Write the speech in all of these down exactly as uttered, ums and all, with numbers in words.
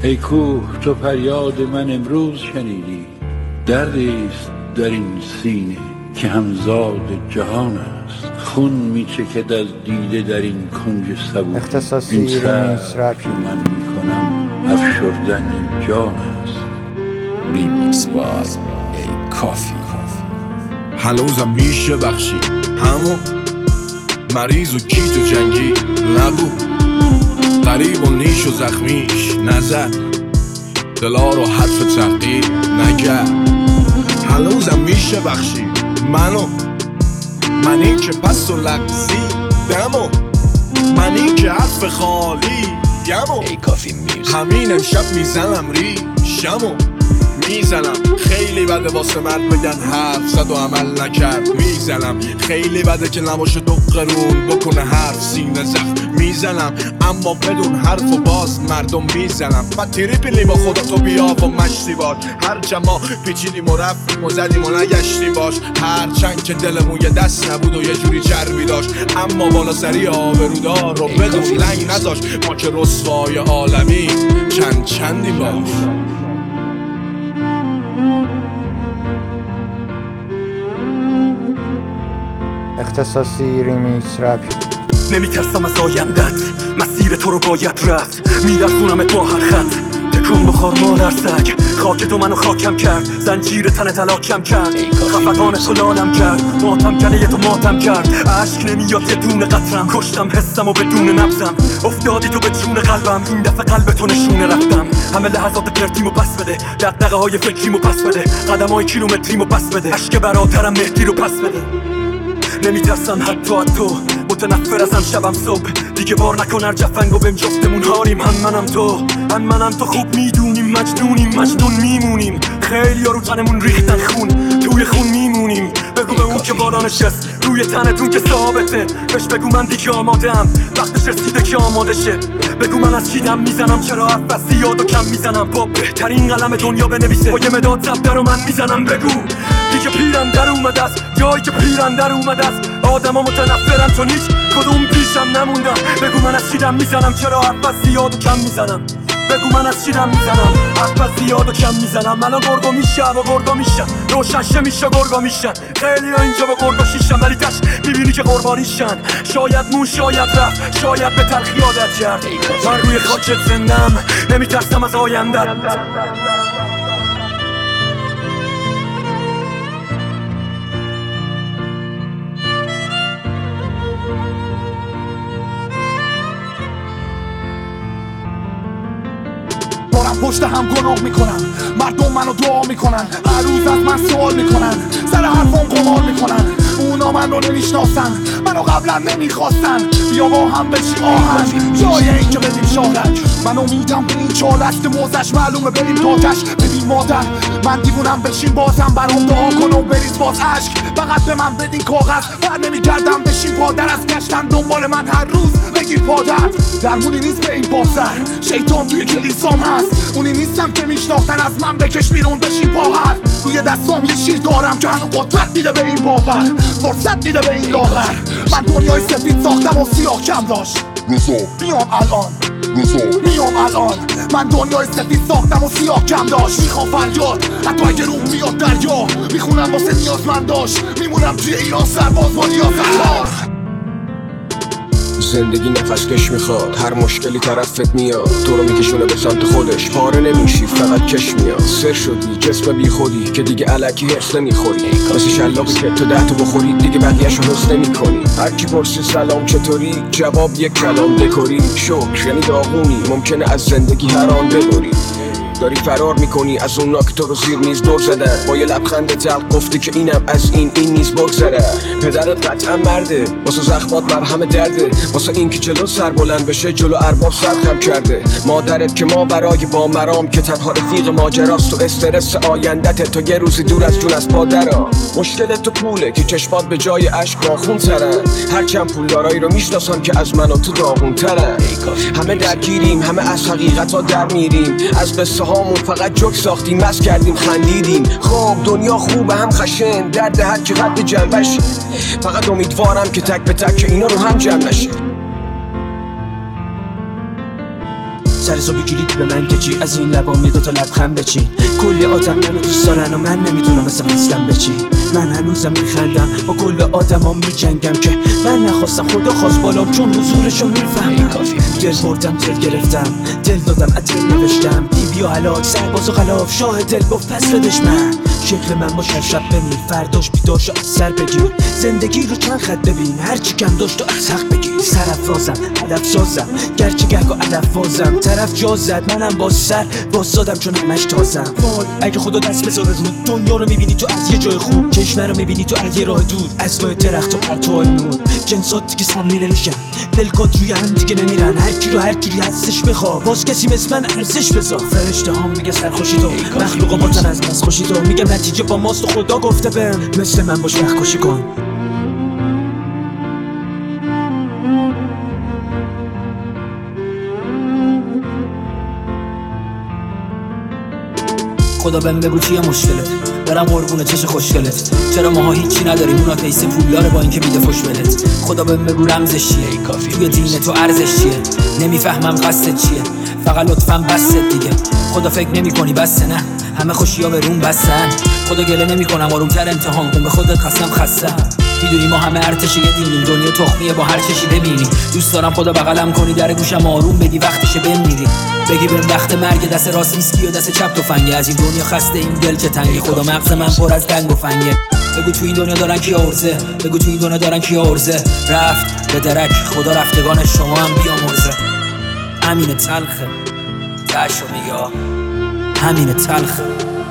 ای کوه تو فریاد من امروز شنیدی، دردیست در این سینه که همزاد جهان است. خون میچکد از دیده در این کنج صبور، اختصاصی این ریمیکس سر که من میکنم افشردن جان است. ریمیکس باز ای کافی. هنوزم میشه بخشی همون مریض و کیت و جنگی نبود، قریب و نیش و زخمیش نزد، دلا رو حرف تحقیر نگرد. هنوزم میشه بخشی منو، منی که پس و لغزی دمو، منی که حرف خالی یمو. ای کافی میوزیک. همین امشب میزنم ریشمو، میزنم خیلی بده واسه مرد بگن حرف زد و عمل نکرد. میزنم خیلی بده که نباشه دو قرون بکنه حرف سینه زخم. میزنم اما بدون حرف و باز مردم میزنم. من تیری پیلی با خدا تو بیا و مشتی باش، هرچند ما پیچیدیم و رفتیم و زدیم و نگشتیم باش. هرچند که دلمون یه دست نبود و یه جوری چربی داشت، اما بالا سری آبرودار رو بدون لنگ نذاش. ما که رسوای عالمی چند چندی باش. اختصاصی ریمیکس رپ. نمیترسم از آیندت، مسیر تو رو باید رفت. میرسونمت با هر خط، تکون بخور مادر سگ. خاک تو منو خاکم کرد، زنجیر تن تلاکم کرد. خفقان تو لالم کرد، ماتم کنه تو ماتم کرد. عشق نمیاد یه دونه قطرم، کشتم حسم و بدون نبزم. افتادی تو به جون قلبم، این دفعه قلب تو نشونه رفتم. همه لحظات پرتیمو پس بده، دقدقه های فکریمو پس بده، قدم های کیلومتریمو پس بده، عشق برادرم مهدی رو پس بده. نمیترسم حتی از تو، متنفر ازم شبم صبح. دیگه بار نکن هر جفنگو بهم جفتمون هاریم. هم منم تو، هم منم تو خوب میدونیم مجنونیم، مجنون میمونیم. خیلی ها رو تنمون ریختن خون، توی خون میمونیم. بگو به اون که بالا نشست روی تنتون که ثابته، بهش بگو من دیگه آمادم، وقتش رسیده که آماده شه. بگو من از چیدم میزنم، چرا حرف از زیاد و کم میزنم. با بهترین قلم دنیا بنویسه، با یه مداد زبده رو من میزنم. بگو دیگه پیرم در اومده است، جایی که پیرم در اومده است. آدم ها متنفرم چون هیچ کدوم پیشم نموندم. بگو من از چیدم میزنم، چرا حرف از زیاد و کم میزنم. بگو من از چیدم میزنم، حرف از زیاد و کم میزنم. الان گرگا میشه و گرگا میشن، روشنشه میشه گرگا میشن. خیلی ها اینجا با گرگا شیشن، ولی تش میبینی که قربانیشن. شاید مون شاید رفت، شاید به تلخی عادت کرد. من روی خاکت زندم، نمیترسم از آیندت. دارم پشت هم گناه میکنم، مردم منو دعا میکنن، هر روز از من سوال میکنن، سر حرفم قمار میکنن. اونا من رو نمیشناسن، منو قبلا نمیخواستن. بیا با هم بشیم آهنگ، جای این که بدیم شارک. من امیدم به این چالست موزش معلومه بریم تاتش. ببین مادر من دیوونم، بشین بازم برام دعا کن و بریز باز عشق. فقط به من بدین کاغذ، بر نمیگردم بشین پادر. از گشتن دنبال من هر روز بگیر پادر. درمونی نیست به این پاسر، شیطان توی کلیسام هست. اونی نیستم که میشناختن، از من بکش بیرون بشین باور. روی دستام یه شیر دارم که هنو قدرت میده به این باور، فرصت میده به این لاغر. من دنیای سفید ساختم و سیاه کم داشت. میام الان، میام الان. من دنیای سفید ساختم و سیاه کم داشت. میخوام فریاد حتی اگه روح میاد دریا. میخونم واسه نیازمند داشت، میمونم توی ایران سرباز با نیازمندار. زندگی نفس کش میخواد، هر مشکلی طرفت میاد، تو رو میکشونه به سمت خودش. پاره نمیشی فقط کش میاد. سر شدی جسم بی خودی که دیگه الکی حس نمیخوری. مثل شلاقی که تو ده تو بخوری دیگه بقیه‌شو حس نمیکنی. هر کی پرسی سلام چطوری، جواب یک کلام دکوری. شکر یعنی داغونی، ممکنه از زندگی هر آن ببری. داری فرار میکنی از اونا که تو رو زیر میز دور زدن. با یه لبخند تلخ گفتی که اینم از این این نیز بگذره. پدرت قطعا مرده، واسه زخمات مرهم درده، واسه این که جلو سر بلند بشه جلو ارباب سرخم کرده. مادرت که ما برای با مرام که تنها رفیق ماجراست، و استرس آیندت تو یه روزی دور از جون از پادرا. مشکلت تو پوله که چشمات به جای اشک ناخون ترن. هرچند پولدارایی رو میشناسم که از من و تو داغون ترن. همه درگیریم، همه از حقیقتا در میریم. از قصه هامون فقط جوک ساختیم، مست کردیم خندیدیم. خب دنیا خوبه هم خشن، درد هر که قد جنبش. فقط امیدوارم که تک به تک اینا رو هم جمع نشه. سر صبح کلیدی به من کچی، از این لبام یه دوتا لبخند بچین. کلی آدم منو دوست دارن و من نمیدونم مثل فیستم بچی. من هنوزم میخندم با کل آدمام میجنگم که من نخواستم خدا خواست بالام، چون حضورشو میفهمم. دل بردم دل گرفتم، دل دادم از دل نوشتم. دیوی و هلاک سرباز و غلاف، شاه دل گفت پس بدش من. شکل من با شب شب بمیر، فرداش بیدارش از سر بگیر. زندگی رو چند خط ببین، هرچی کم داشت و از حق بگیر. سرافرازم هدف سازم، گرچه گرگ و علف بازم. طرف جا زد منم با سر واسادم چون همش تازم. وای اگه خدا دست بذاره رو دنیا رو میبینی تو از یه جای خوب، چشم رو میبینی تو از یه راه دور، از لای درخت و پرتوهای نور. جنسات دیگه سامی نمیشن، دلکات روی هم دیگه نمیرن. هر کی رو هر کی هستش بخواه، باز کسی مثل من ارزش بذار. فرشته ها میگه سرخوشی تو، مخلوقا باتن از بس خوشی تو. میگم نتیجه با ماست و خدا گفته بهم مثل من باش وقت کشی کن. خدا بهم بگو چیه مشکلت، برم قربون چش خوشگلت. چرا ماها هیچی نداریم، اونا پیسه پولداره با اینکه میده فش بلت. خدا بهم بگو رمزش چیه، توی دین تو ارزش چیه. نمیفهمم قصدت چیه، فقط لطفاً بست دیگه. خدا فکر نمی کنی بسته، نه همه خوشی ها به روم بستن. خدا گله نمی کنم، آرومتر امتحان کن، به خودت قسم خستم. میدونی ما همه ارتش یه دینیم، دنیا تخمیه با هر چشی ببینی. دوست دارم خدا بغلم کنی، در گوشم آروم بگی وقتشه بمیری. بگی بهم وقت مرگ، دست راست ویسکی و دست چپ تفنگه. از این دنیا خسته این دل چه تنگه، خدا مغز من پر از دنگ و فنگه. بگو تو این دنیا دارن کی ارزه، بگو تو این دنیا دارن کی ارزه. رفت به درک خدا رفتگان شما هم بیامرزه. همین تلخه تاشو میگه، همین تلخه.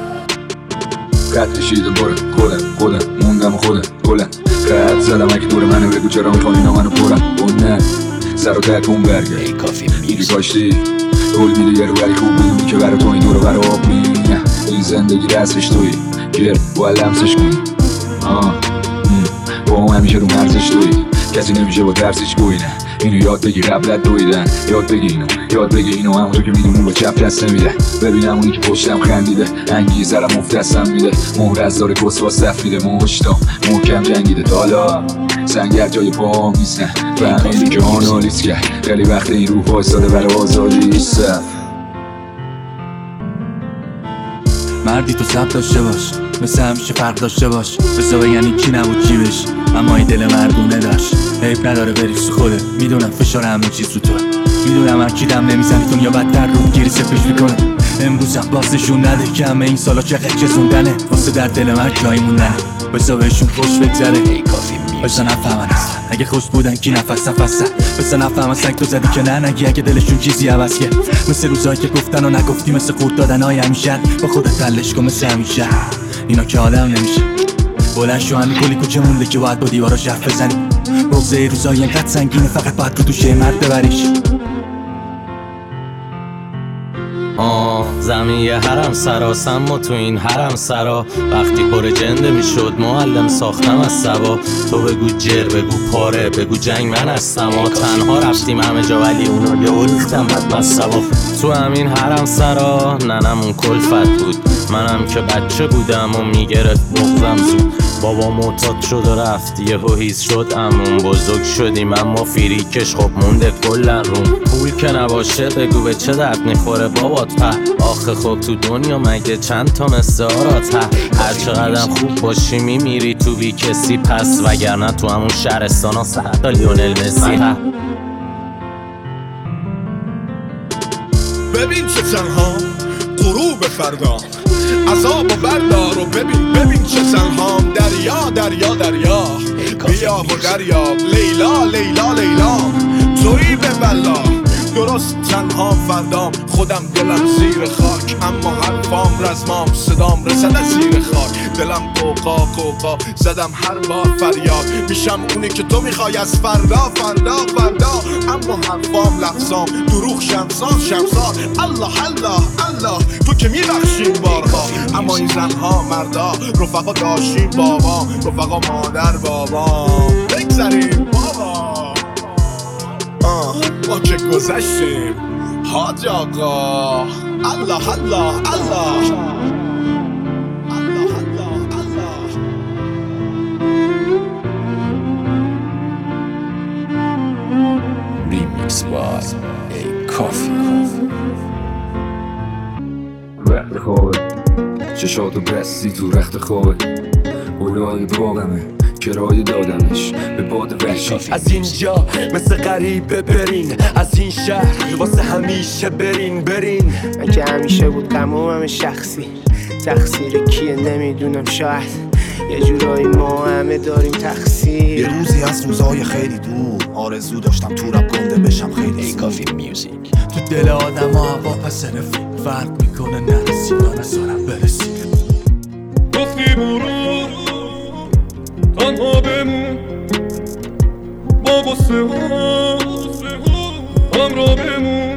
قد کشیده باره خودم خودم موندم و خودم گلم. قد زدم اگه دور منه، بگو چرا میخوای اینا منو پرم. اون نه سر و تکون برگرد میگی کاشتی دول میده یه رو، ولی خوب میدونی که برا تو این دور و برا آب میینه. این زندگی رسش توی گرد باید لمسش کنی. آه با هم همیشه رو مرزش توی، کسی نمیشه با درسش گوینه. اینو یاد بگی قبلت دویدن، یاد بگی اینو یاد بگی اینو همونطور که میدونی با چپ دست نمیده. ببینم اونی که پشتم خندیده، انگیزه رو مفت دستم میده. مهر از داره کس با سفیده، مشتام محکم جنگیده. تالا سنگر جای پاهم نیستن، فهمیدی که آنالیز کرد. خیلی وقت این روح وایستاده برای آزادی صف. مردی تو سب داشته باش، مثل همیشه فرق داشته باش. بسا بگن این کی نبود چی بش، اما این دل مردونه داشت. حیف نداره بری سو خوده، میدونم فشار همه چیز رو تو. میدونم هر کی دم نمیزنی دنیا بدتر رو گیری سپش میکنه. امروزم بازشون نده که همه این سالا چقدر چزوندنه. واسه در دل من جایی موندنه، بسا بهشون خوش بگذره. بسا نفهمن اصلا اگه خوش بودن کی نفس نفسن. بسا نفهمن سنگ تو زدی که نه نگی اگه دلشون چیزی عوض که. مثل روزایی که گفتن و نگفتی، مثل قورت دادن های همیشن. با خودت تلش کن مثل همیشه، اینا که آدم نمیشه. بلند شو همین کلی کوچه مونده که باید با دیوارا شرف بزنی. بغضه روزایی انقدر سنگینه فقط باید رو دوشه مرد ببریش. آه زمین یه حرم سراسم و تو این حرم سرا. وقتی پر جنده میشد معلم ساختم از سبا. تو بگو جر بگو پاره بگو جنگ من هستم. ما تنها رفتیم همه جا ولی اونا یه ریختم بد مصبا. تو همین حرم سرا ننمون کلفت بود، منم که بچه بودم و میگرفت بغضم زود. بابا معتاد شد و رفت یهو هیز شد امون. بزرگ شدیم اما فریکش خب مونده کلن روم. پول که نباشه بگو به چه درد میخوره بابات په. آخه خب تو دنیا مگه چند تا مثل آرات ه. هر چقدرم خوب باشی میمیری تو بی کسی پس، وگرنه تو همون شهرستان ها صد تا لیونل مسی ه. ببین چه تنها غروب فردا، عذاب و بردار و ببین ببین چه تنهام. دریا دریا دریا بیا و دریا، لیلا لیلا لیلا تویی به بلا. درست تنها فردام، خودم دلم زیر خاک، اما حرفام رزمام صدام رسد از زیر خاک. دلم قوقا قوقا زدم هر بار فریاد، میشم اونی که تو میخوای از فردا فردا فردا. اما حرفام لفظام دروغ شمسان شمسان. الله الله الله تو که میبخشین بارها. اما این زنها مردا رفقا داشتین بابا، رفقا مادر بابا. بگذاریم بابا آه ما که گذشتیم حاج آقا. الله الله الله الله الله الله. Remix by A Coffee. رخت خوابه چشاتو بستی تو رخت خوابه اولای باغمه کرایه دادمش به باد وحشی. از اینجا مثل غریبه برین، از این شهر واسه همیشه برین برین. من که همیشه بود قمومم شخصی، تقصیر کیه نمیدونم، شاید یه جورایی ما همه داریم تقصیر. یه روزی از روزای خیلی دور آرزو داشتم تو رپ گنده بشم خیلی ای کافی میوزیک. تو دل آدم ها هوا پس رفیق فرق میکنه نرسی یا نزارم برسی. گفتی برو تنها بمون با غصه ها همراه بمون.